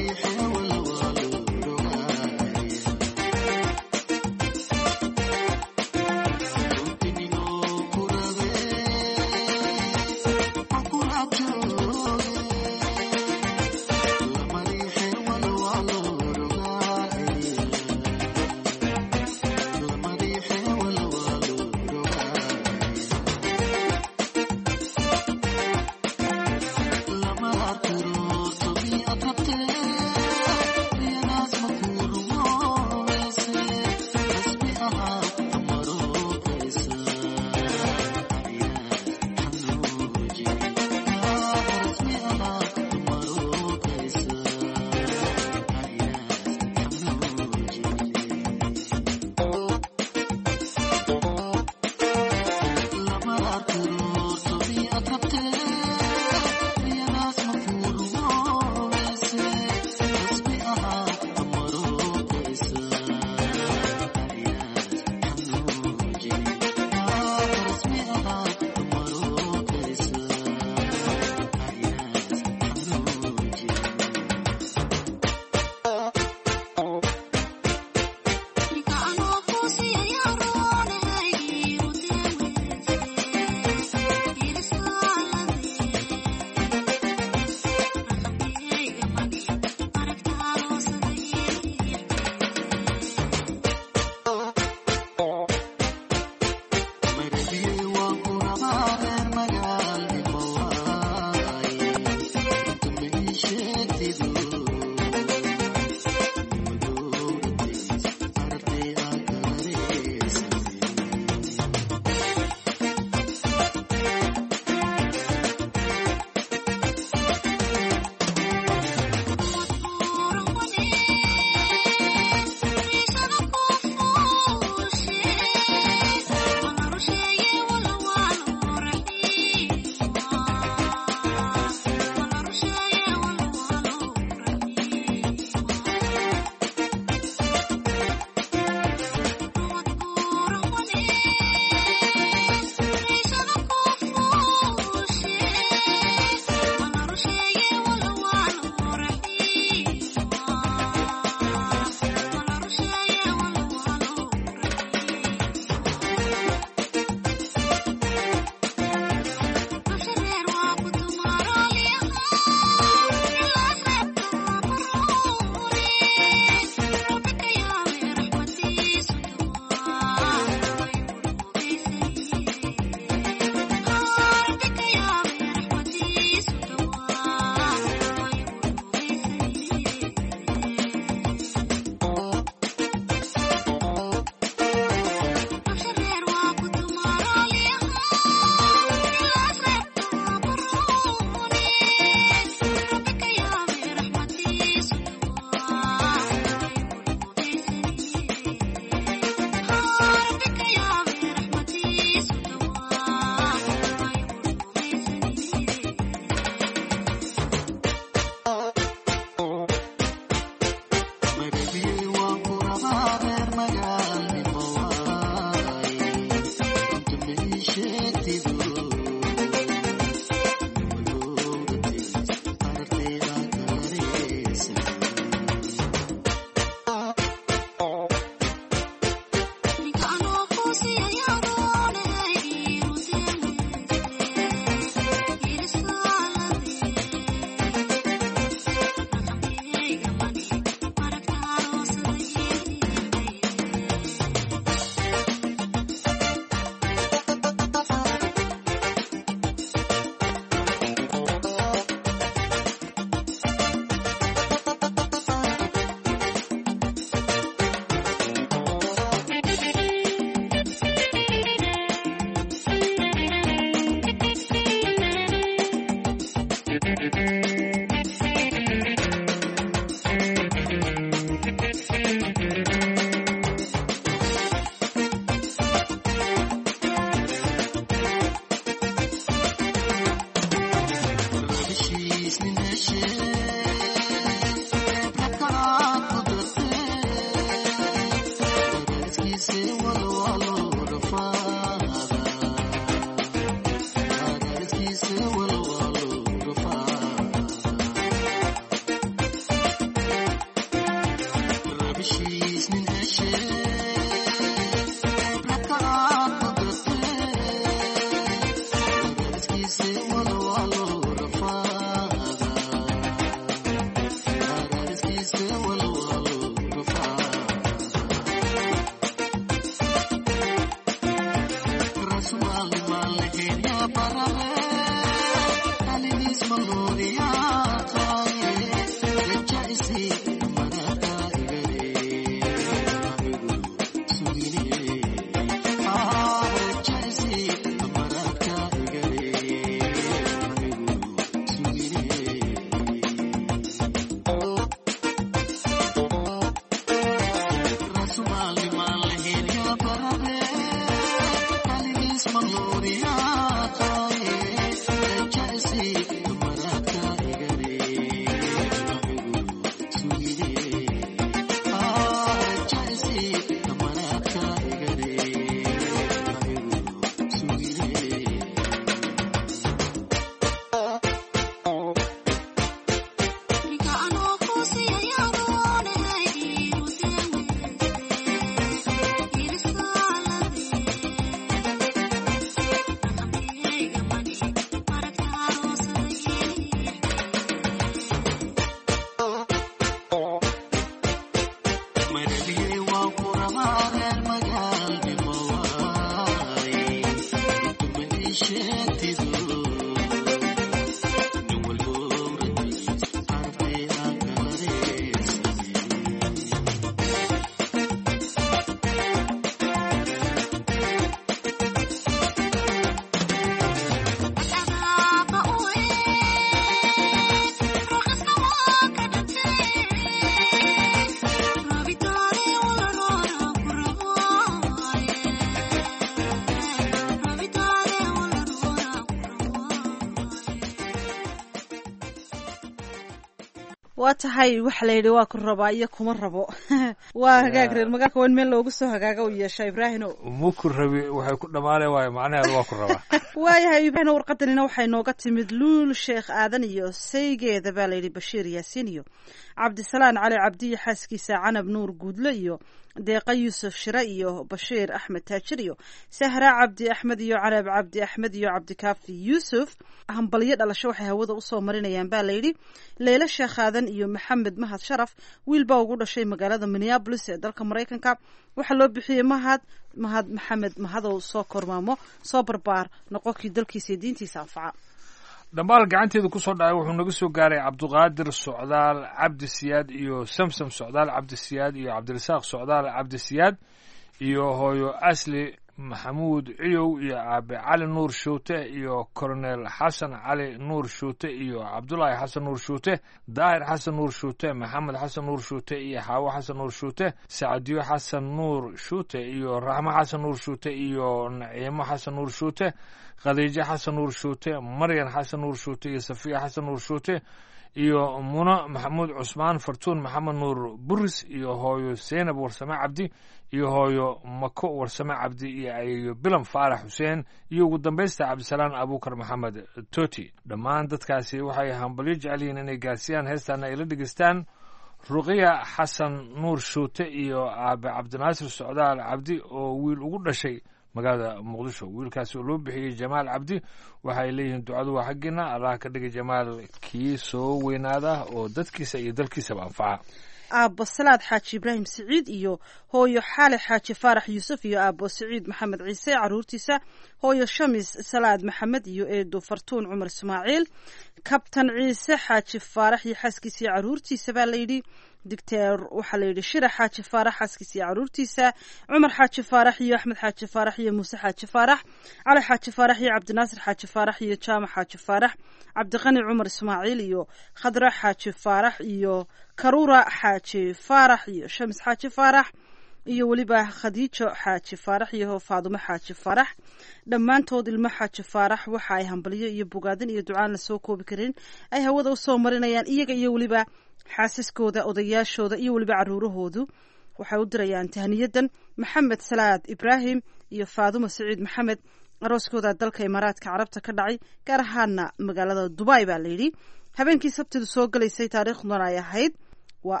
waa tahay waxa la yidhi waa ku rabaa iyo kuma rabo waa hagaag reer magaalka waa in meel loogu soo hagaaga u yeesha ibraahino muku rabi waxay ku dhammaaneen waayo macnaheedu waa ku rabaa waayahay ibraahino warqadanina waxay nooga timid luul sheekh aadan iyo saygeeda baa layidhi bashiir yaasiin iyo cabdisalaan cali cabdiyo xaaskiisa canab nuur guudle iyo deeqa yuusuf shire iyo bashiir axmed taajir iyo sahra cabdi axmed iyo canab cabdi axmed iyo cabdikaafi yuusuf hambalyo dhalasho waxay hawada usoo marinayaan baa layidhi leyla sheekh aadan iyo maxamed mahad sharaf wiil baa ugu dhashay magaalada minneabolis ee dalka maraykanka waxaa loo bixiyey mahad maxamed mahadow soo kormaamo soo barbaar noqonkii dalkiisa iyo diintiisa anfaca dhammaal gacanteeda ku soo dhacay wuxuu naga soo gaaray cabdiqaadir socdaal cabdi siyaad iyo samsam socdaal cabdi siyaad iyo cabdirasaaq socdaal cabdi siyaad iyo hooyo asli maxamuud ciyow iyo aabe cali nuur shuute iyo koronel xasan cali nuur shuute iyo cabdulaahi xasan nuur shuute daahir xasan nuur shuute maxamed xasan nuur shuute iyo xaawo xasan nuur shuute sacadiyo xasan nuur shuute iyo raxmo xasan nuur shuute iyo naciimo xasan nuur shuute khadiijo xasan nuur shuute maryan xasan nuur shuute iyo safiya xasan nuur shuute iyo muno maxamuud cusmaan fartuun maxamed nuur buris iyo hooyo seynab warsame cabdi iyo hooyo mako warsame cabdi iyo bilam faarax xuseen iyo ugu dambaysta cabdisalaan abuukar maxamed toti dhammaan dadkaasi waxay hambalyo jecel yihiin inay gaarsiiyaan heestaana ay la dhegeystaan ruqiya xasan nuur shuute iyo aabe cabdinaasir socdaal cabdi oo wiil ugu dhashay magaalada muqdisho wiilkaasi oo loo bixiyey jamaal cabdi waxay leeyihiin ducadu waa xaggiina allah ka dhigay jamaal kii soo weynaada oo dadkiisa iyo dalkiisaba anfaca aabbo salaad xaaji ibraahim siciid iyo hooyo xaale xaaji faarax yuusuf iyo aabbo siciid maxamed ciise caruurtiisa hooyo shamis salaad maxamed iyo eedo fartuun cumar ismaaciil kabtan ciise xaaji faarax iyo xaaskiisa iyo caruurtiisa baa layidhi digteer waxaa layidhi shira xaaji faarax xaaskiisa iyo caruurtiisa cumar xaaji faarax iyo axmed xaaji faarax iyo muuse xaaji faarax cali xaaji faarax iyo cabdinaasir xaaji faarax iyo jaamac xaaji faarax cabdiqani cumar ismaaciil iyo khadra xaaji faarax iyo karuura xaaji faarax iyo shamis xaaji faarax iyo weliba khadiijo xaaji faarax iyo faadumo xaaji faarax dhammaantood ilmo xaaji faarax waxa ay hambalyo iyo bogaadin iyo ducaan la soo koobi karin ay hawada usoo marinayaan iyaga iyo weliba xaasaskooda odayaashooda iyo weliba caruurahoodu waxay u dirayaan tahniyadan maxamed salaad ibraahim iyo faadumo siciid maxamed arooskooda dalka imaaraadka carabta ka dhacay gaar ahaana magaalada dubai baa layidhi habeenkii sabtidu soo galaysay taariikhduna ay ahayd waa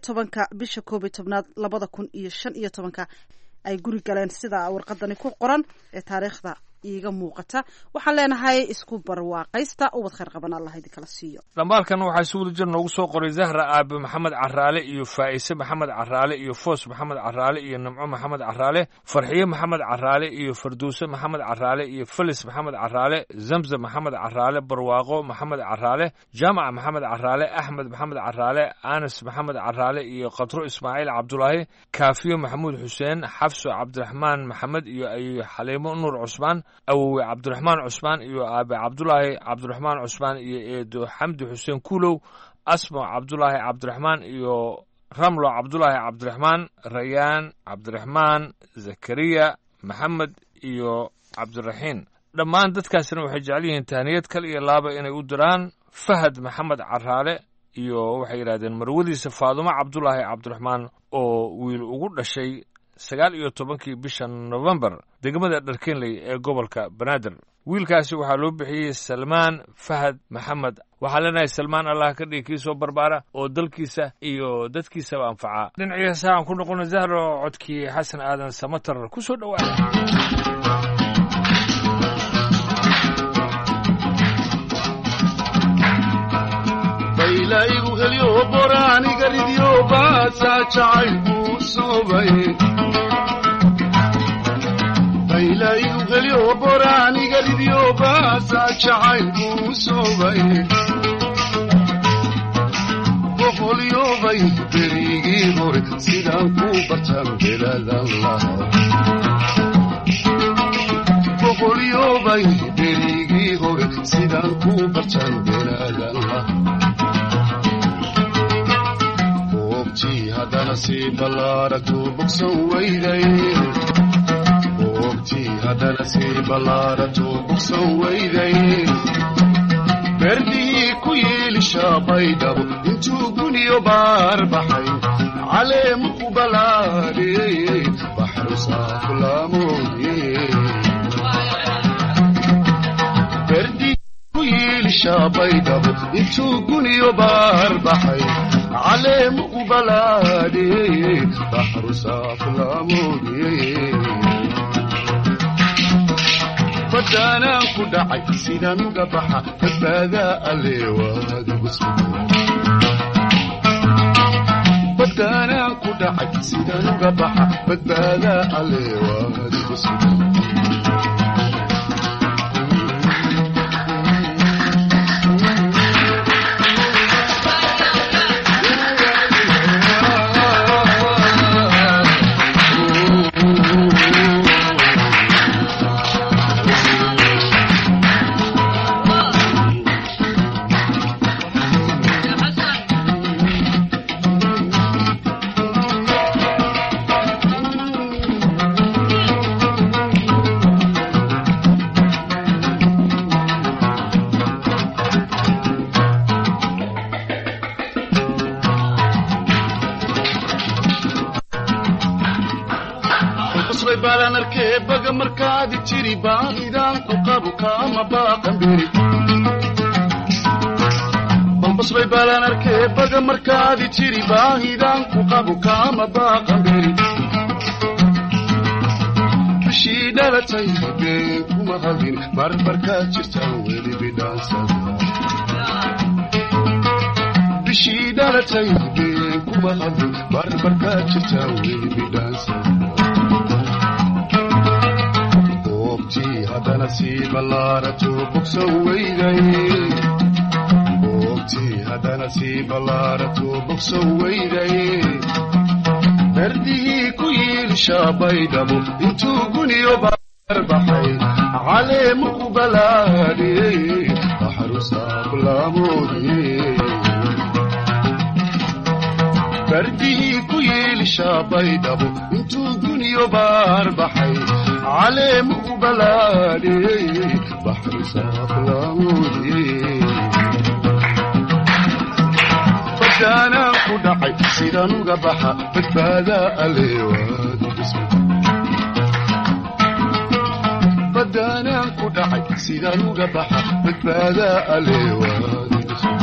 14 bisha 11 2015 ay guri galeen sida warqadani ku qoran ee taariikhda iiga muuqata waxaan leenahay isku barwaaqaysta ubad khayr qaban allah idin kala siiyo dhambaalkan waxaa si wada jir noogu soo qoray zahra aabe maxamed caraale iyo faa'ise maxamed caraale iyo foos maxamed caraale iyo nimco maxamed caraale farxiye maxamed caraale iyo farduuse maxamed caraale iyo felis maxamed caraale zamzam maxamed caraale barwaaqo maxamed caraale jaamaca maxamed caraale axmed maxamed caraale anas maxamed caraale iyo qadro ismaaciil cabdulaahi kaafiyo maxamuud xuseen xafso cabdiraxmaan maxamed iyo xaliimo nuur cusmaan awowe cabdiraxmaan cusmaan iyo aabe cabdulaahi cabdiraxmaan cusmaan iyo eedo xamdi xuseen kuulow asmo cabdulaahi cabdiraxmaan iyo ramlo cabdulaahi cabdiraxmaan rayaan cabdiraxmaan zakariya maxamed iyo cabdiraxiin dhammaan dadkaasina waxay jecel yihiin tahniyad kal iyo laaba inay u diraan fahad maxamed caraale iyo waxay yidhahdeen marwadiisa faadumo cabdulaahi cabdiraxmaan oo wiil ugu dhashay 19 bisha November degmada Dharkeenley ee gobolka Banaadir. wiilkaasi waxaa loo bixiyey Salmaan Fahad Maxamed. waxaa leenahay Salmaan Allah ka dhigi kii soo barbaara oo dalkiisa iyo dadkiisaba anfaca. dhinaciisa aan ku noqono Zahro codkii Xasan Aadan Samatar ku soo dhawaada. baylaygu heliyo boraani garidiyo baasa jacaylku soobay baylaygu heliyo boraani garidiyo baasa jacaylku soobay boqolyobay berigii hore sidaan ku bartan beladan lahaa boqolyobay berigii hore sidaan ku bartan beladan lahaa haddana sii ballaarato bogsan weyday boogtii haddana sii ballaarato bogsan weyday berdihii ku yeelishaa baydhabo intuu guniyo baar baxay caleemu ku balaadhiyey baxru saafulaamoodiyey berdihii ku yeelishaa baydhabo intuu guniyo baar baxay caleemu ku balaadhiyey baxru saafulaamoodiyey badaanaan ku dhacay sidaan uga baxa badbaadaa alle waadigu sugan badaanaan ku dhacay sidaan uga baxa badbaadaa alle waadigu sugan balbasbay baalaan arkee baga markaadi jiri baahidaan ku qabu kaama baaqan beri bishii dhalatay been kuma hadin barbarkaa jirtaan weli bidhaansada bishii dhalatay been kuma hadin barbarkaa jirtaan weli bidhaansada haddana sii ballaarato bogsan weyday boogtii haddana sii ballaarato bogsan weyday berdihii ku yiilishaa baydhabo intuu guniyo baar baxay caleemu ku balaadhiyey baxru saafulaamoodiyey berdihii ku yiilishaa baydhabo intuu guniyo baar baxay caleemu ku balaadhiyey baxru saafulaamoodiyey badaanaan ku dhacay sidaan uga baxa badbaadaa alle waadigu sugan badaanaan ku dhacay sidaan uga baxa badbaadaa alle waadigu sugan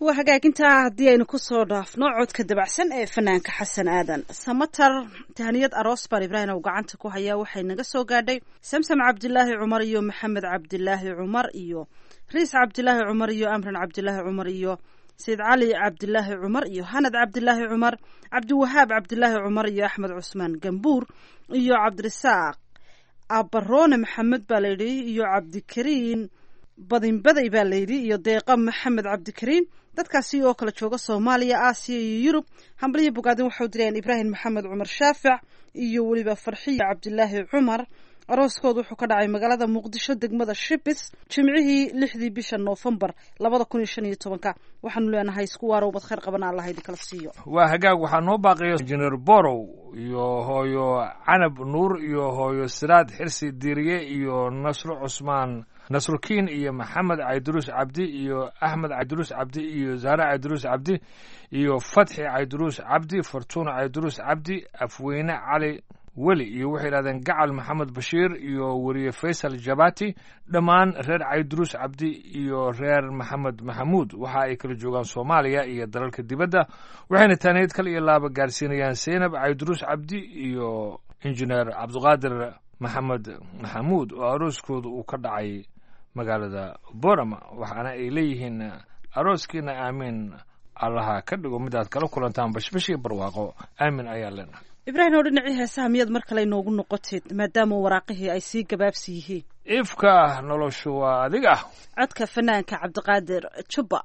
waa hagaagintaa haddii aynu kusoo dhaafno codka dabacsan ee fanaanka xasan aadan samatar tahaniyad aroos baan ibraahim oo gacanta ku hayaa waxay naga soo gaadhay samsam cabdilaahi cumar iyo maxamed cabdilaahi cumar iyo riis cabdilaahi cumar iyo amran cabdilaahi cumar iyo sayid cali cabdilaahi cumar iyo hanad cabdilaahi cumar cabdiwahaab cabdilaahi cumar iyo axmed cusmaan gambuur iyo cabdirasaaq abaroone maxamed baa layidhi iyo cabdikariin badinbaday baa layidhi iyo deeqa maxamed cabdikariin dadkaasi oo kala jooga soomaaliya aasiya iyo yurub hambalyo bogaadin waxau dirayaan ibraahim maxamed cumar shaafic iyo weliba farxiya cabdilaahi cumar arooskooda wuxuu ka dhacay magaalada muqdisho degmada shibis jimcihii 6 bisha Noofembar 2015 waxaanu leenahay isku waarow bad khayr qabana Allah idin kala siiyo waa hagaag waxaa noo baaqiyo Engineer Borow iyo hooyo Canab Nuur iyo hooyo Siraad Xirsi Diiriye iyo Nasru Cusmaan Nasrukiin iyo Maxamed Aydurus Cabdi iyo Ahmed Aydurus Cabdi iyo Zahra Aydurus Cabdi iyo Fathi Aydurus Cabdi Fortuna Aydurus Cabdi Afweyne Cali weli iyo waxay yidhahdeen gacal maxamed bashiir iyo weriye faysal jabati dhammaan reer caydruus cabdi iyo reer maxamed maxamuud waxa ay kala joogaan soomaaliya iyo dalalka dibadda waxayna taaneed kale iyo laaba gaarsiinayaan seynab caydruus cabdi iyo injineer cabdiqaadir maxamed maxamuud oo arooskooda uu ka dhacay magaalada borama waxaana ay leeyihiin arooskiina aamiin allaha ka dhigo midaad kala kulantaan bashbash iyo barwaaqo aamin ayaa leenahay ibraahim oo dhinacii heesaha miyaad mar kale inoogu noqotid maadaama waraaqihii ay sii gabaabsi yihiin ifka noloshu waa adiga codka fanaanka cabdiqaadir jubba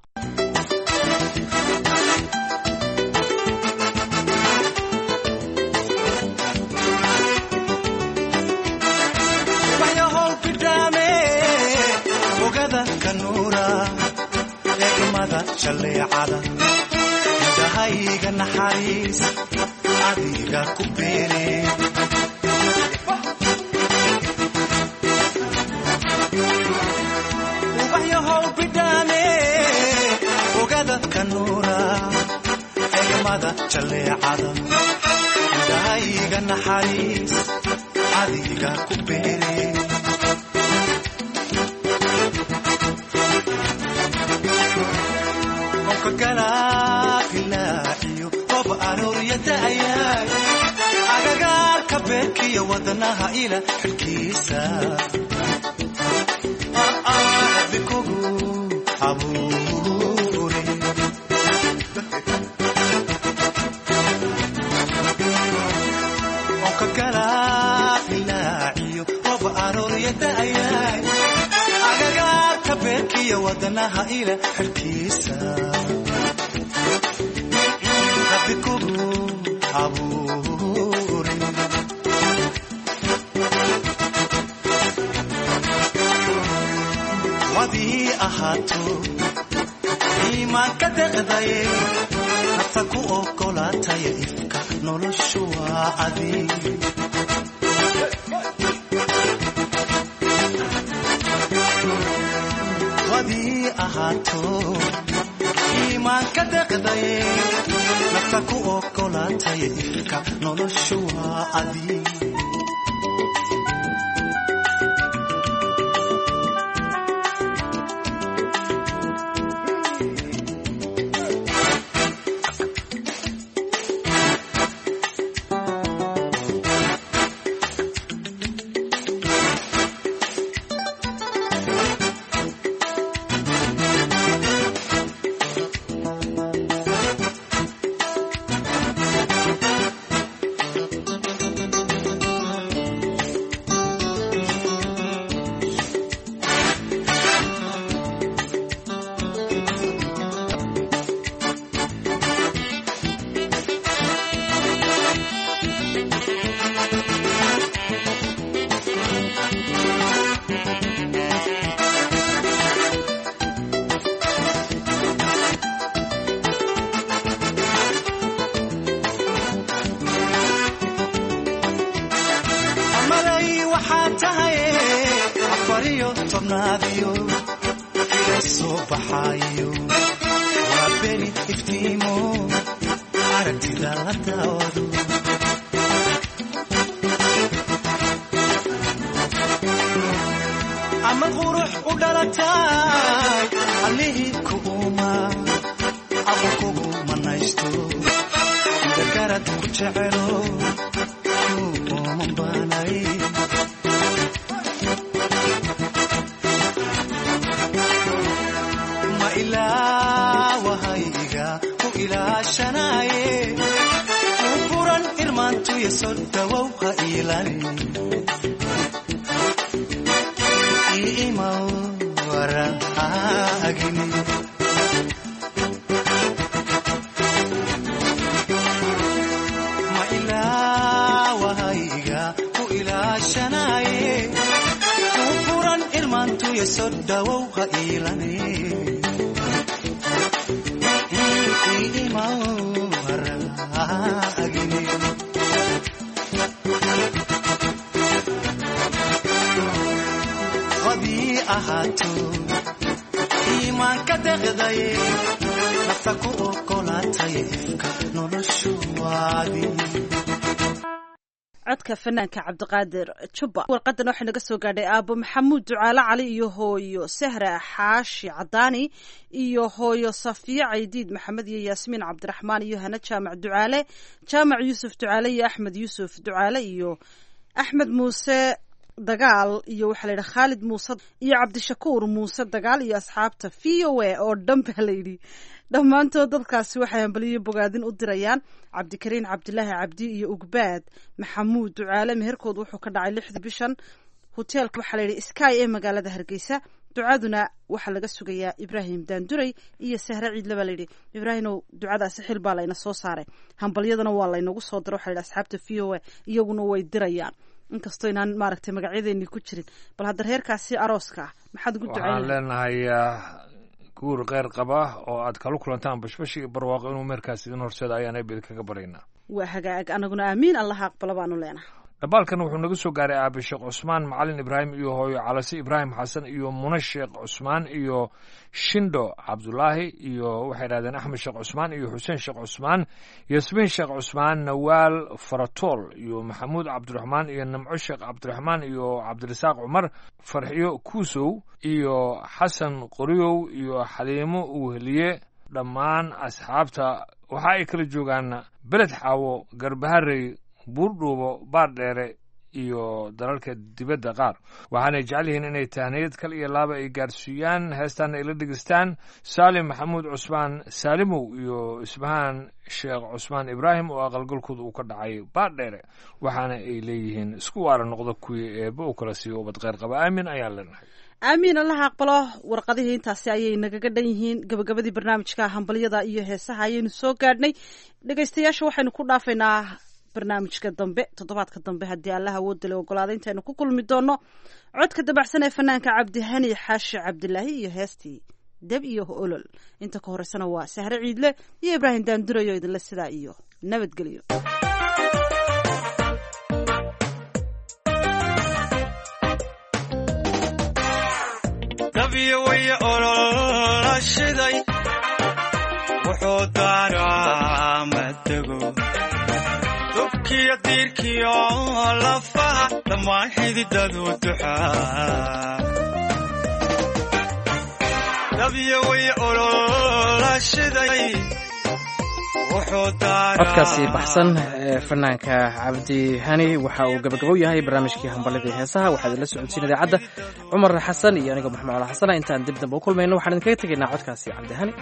indhahayga naxariis adiga ku beere ubaxyahow bidhaane ogada kanuura egmada jaleecada indhahayga naxariis adiga ku beere galaailaaciyo qob arooriyadaayay agagaarka beerkiyo wadanaha ila xilkiisa bikugu abuure onka galaailaaciyo qob arooriyadaayay agagaarka beerkiyo wadanaha ila xilkiisa wadii ahaato iimaanka deqdaye nafta ku ogolaataya ifka noloshu waa adig wadii ahaato iimaanka deqdaye nafta ku ogolaataya ifka noloshu waa adig kugu manaysto gargarad ku jecelo kuumanbanay ma ilaawahayga ku ilaashanaye ku furan irmaantuya soo dhawow ha iilani iimaw waraagini ma ilaawahayga ku ilaashanaye ku furan irmaantuya soo dhawow ha iilani iimaw waraagini wadii ahaato iimaanka deqdaye nafta ku ogolaatay ifka noloshu waadi codka fanaanka cabdiqaadir jubba warqadan waxay naga soo gaadhay aabo maxamuud ducaale cali iyo hooyo sahra xaashi cadaani iyo hooyo safiya caydiid maxamed iyo yaasmiin cabdiraxmaan iyo hana jaamac ducaale jaamac yuusuf ducaale iyo axmed yuusuf ducaale iyo axmed muuse dagaal iyo waxaa layidhi khaalid muuse iyo cabdishakuur muuse dagaal iyo asxaabta v o a oo dhan baa layidhi dhammaantood dadkaasi waxay hambaliyo bogaadin u dirayaan cabdikariin cabdilaahi cabdi iyo ugbaad maxamuud ducaale meherkood wuxuu ka dhacay 6 bishan hoteelka waxaa layidhi sky ee magaalada hargeysa ducaduna waxaa laga sugayaa ibraahim daanduray iyo sahre ciidle baa layidhi ibraahimow ducadaasi xil baa layna soo saaray hambalyadana waa laynagu soo diro waxaa layidhi asxaabta v o a iyaguna way dirayaan inkastoo inaan maaragtay magacyadeennii ku jirin bal hadda reerkaasi arooska ah maxaad ugu ducayn waxaan leenahay guur kheyr qaba oo aad kala kulantaan bashbash iyo barwaaqo inuu meerkaas idin horseeda ayaan eebed kaga baryaynaa waa hagaag anaguna aamiin allaha aqbala baanu leenahay dhabaalkan wuxuu naga soo gaaray aabe sheekh cusmaan macalin ibraahim iyo hooyo calase ibraahim xasan iyo mune sheekh cusmaan iyo shindo cabdulaahi iyo waxay idhahdeen axmed sheekh cusmaan iyo xuseen sheekh cusmaan yasmiin sheekh cusmaan nawaal faratool iyo maxamuud cabdiraxmaan iyo namco sheekh cabdiraxmaan iyo cabdirasaaq cumar farxiyo kuusow iyo xasan qoryow iyo xaliimo uweheliye dhammaan asxaabta waxa ay kala joogaan beled xaawo garbaharey buurdhuubo baardheere iyo dalalka dibadda qaar waxaanay jecel yihiin inay tahniyad kal iyo laaba ay gaarsiiyaan heestaana ay la dhegeystaan saalim maxamuud cusmaan saalimow iyo isbahaan sheekh cusmaan ibraahim oo aqalgalkooda uu ka dhacay baardheere waxaana ay leeyihiin isku waara noqda kuwii eebba u kala siiyo ubad kheyr qaba aamin ayaan leenahay aamiin allaha aqbalo warqadihii intaasi ayay nagaga dhan yihiin gabagabadii barnaamijka hambalyada iyo heesaha ayaynu soo gaadhnay dhegaystayaasha waxaynu ku dhaafaynaa barnaamijka dambe toddobaadka dambe haddii allaha woodale ogolaaday intaynu ku kulmi doono codka dabacsan ee fanaanka cabdihani xaashi cabdilaahi iyo heestii deb iyo olol inta ka horeysana waa sahre ciidle iyo ibraahim daandurayo idinle sidaa iyo nabadgelyo dabiyo way ololashiday wuxuu daaraa madego dubkiyo diirkiyo lafaha dhammaan xididadu duxaa dabiyo way ololashiday codkaasi baxsan ee fanaanka cabdi hani waxa uu gabagabow yahay barnaamijkii hambaladii heesaha waxaa idinla socodsiin idaacadda cumar xasan iyo anigoo maxamed cala xasana intaan dib dambe u kulmayno waxaan idinkaga tegaynaa codkaasi cabdi hani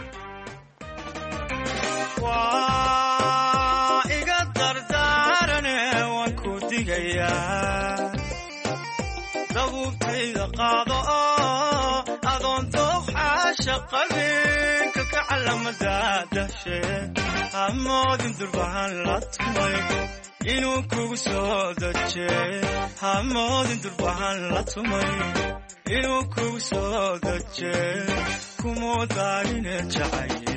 waa iga dardaarane waan ku digayaa dabuubtayda qaado oo adoon dooxaasha qabinka ka calamada dashe hamoodin durbahan la tumay inuu kugu soo daje hamoodin durbahan la tumay inuu kugu soo daje kumuu daarine jacaye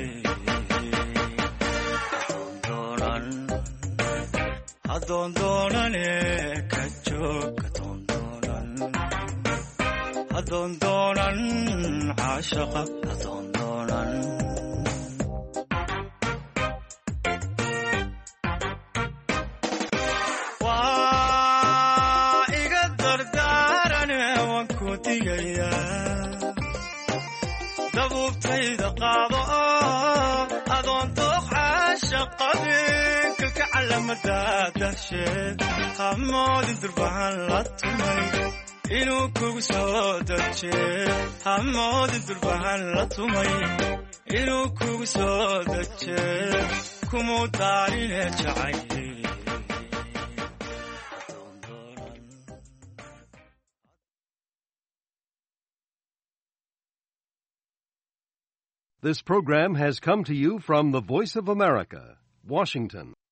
adoon doonane ka joog adoon doonan caashaqa adoon doonan waa iga dardaarane waan ku digayaa dabuubtayda qaado oo adoon lamadadashe hamoodin durbahan la tumay inuu kugu soo daje hamoodin durbahan la tumay inuu kugu soo daje kumuu daarine jacay. This program has come to you from the Voice of America, Washington.